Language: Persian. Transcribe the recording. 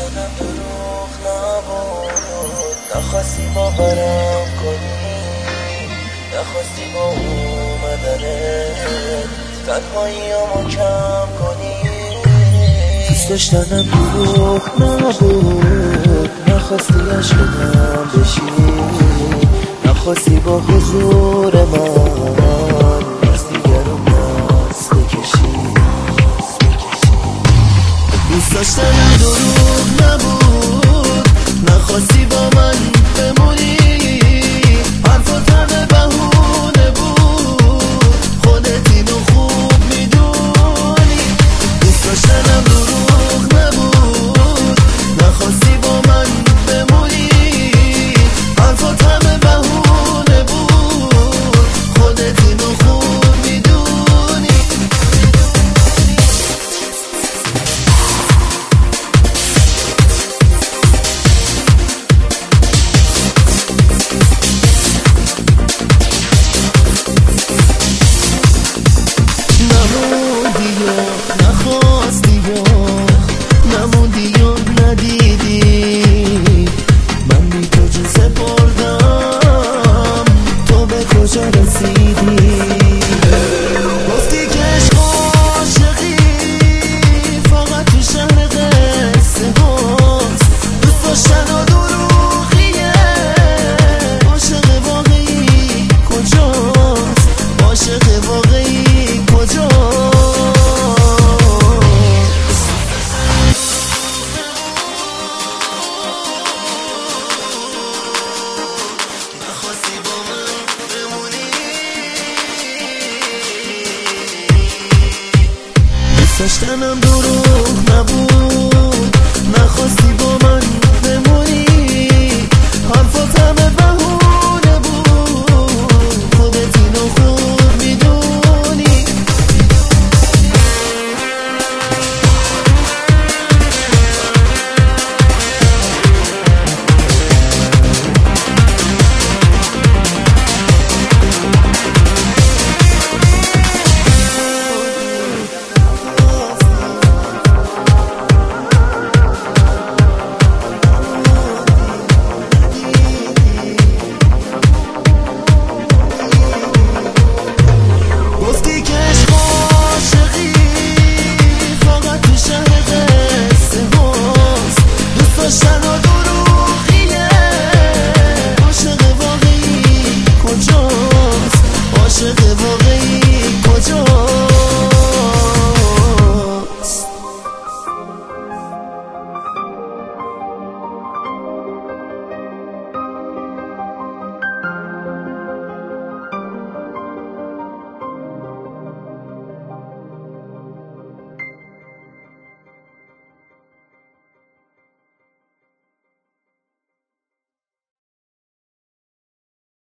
دادم دروغ نبود، نخواستی باورم کنی، نخواستی با اومدنت تنهاییامو کم کنی. دوست داشتنم دروغ نبود، نخواستی عشقم بشی، نخواستی با حضور من از دیگر رو دست بکشی. دوست داشتنم دروغ نبود، نخواستی با من بمونی، حرفات همه بهونه بود، خودت اینو خوب میدونی. دوست داشتنم دروغ نبود، نخواستی با من بمونی، حرفات همه بهونه بود، خودت اینو خوب میدونی. نموندی و نخواستی و نموندی و ندیدی، من بی تو جون سپردم، تو به کجا رسیدی؟ گفتی که عشق عاشقی فقط تو شهر قصه هاست، دوست داشتن و دروغیه، عاشق واقعی کجاست؟ عاشق واقعی کجاست؟ نخواستی با من بمونی، دوست داشتنم دروغ نبود، نخواستی با من